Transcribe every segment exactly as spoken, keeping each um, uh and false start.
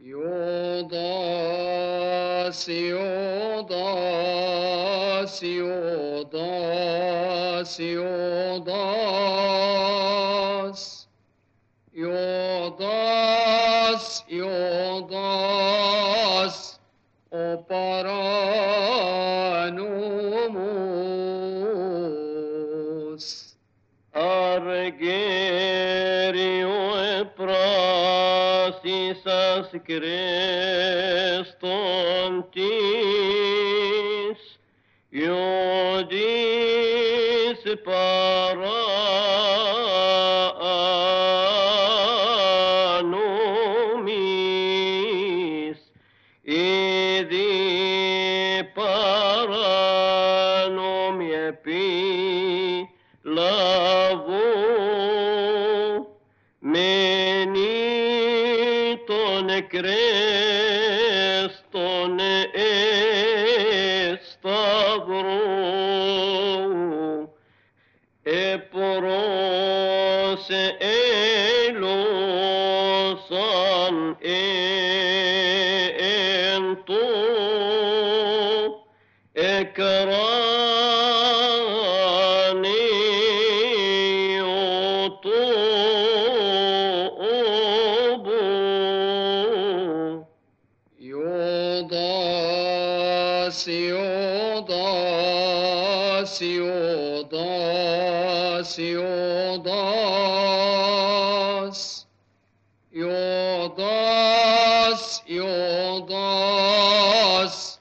يوضاس يوضاس يوضاس يوضاس يوضاس يوضاس أوبرانوموس Argerio prasis Christontis iudis para anomis idi para nomia pi lavo meniton creston estavro eporos elosan ento ekrani يوضاس يوضاس يوضاس يوضاس يوضاس يوضاس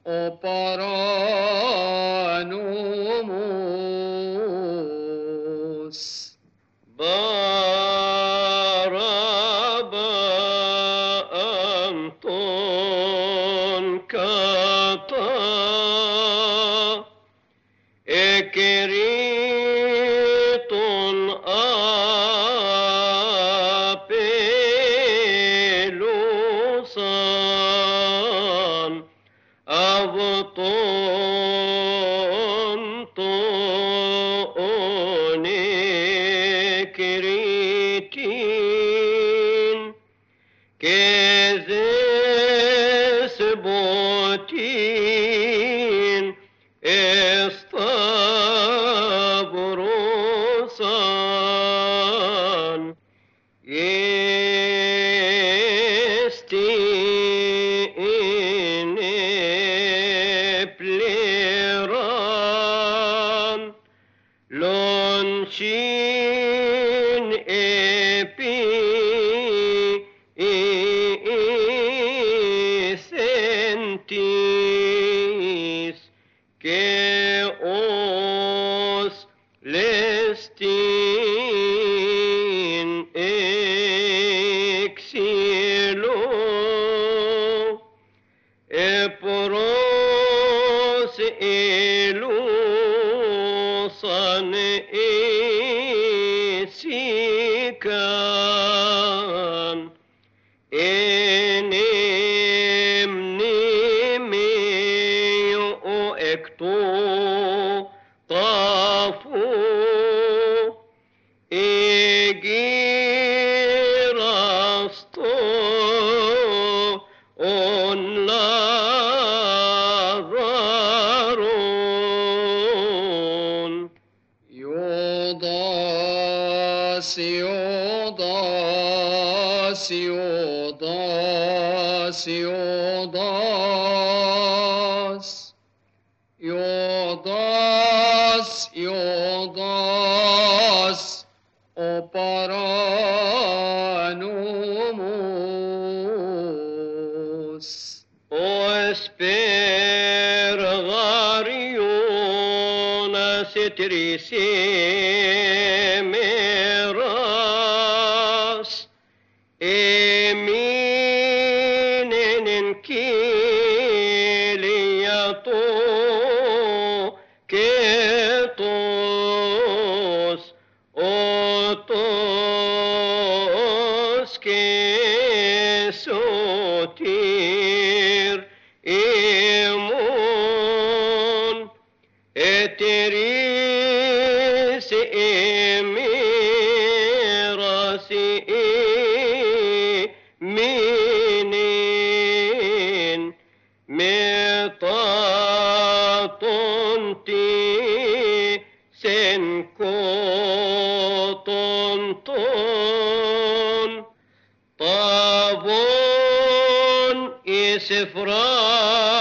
أوبرانوموس Baraba Anton kata ekeriton apelusan avton to keritin kezes botin estavrosan esti inepleran lonchin epi sentis que os lestin exilo eporos elusan esikan enem nimeo ekto tafu egirasto on lavaron يوضاس يوضاس يوضاس يوضاس يوضاس يوضاس أوبرانوموس o spergariona setrisemeras eminen kiliato ketos otos kesotir emon eteris تي سنكوتون تون طابون إسفران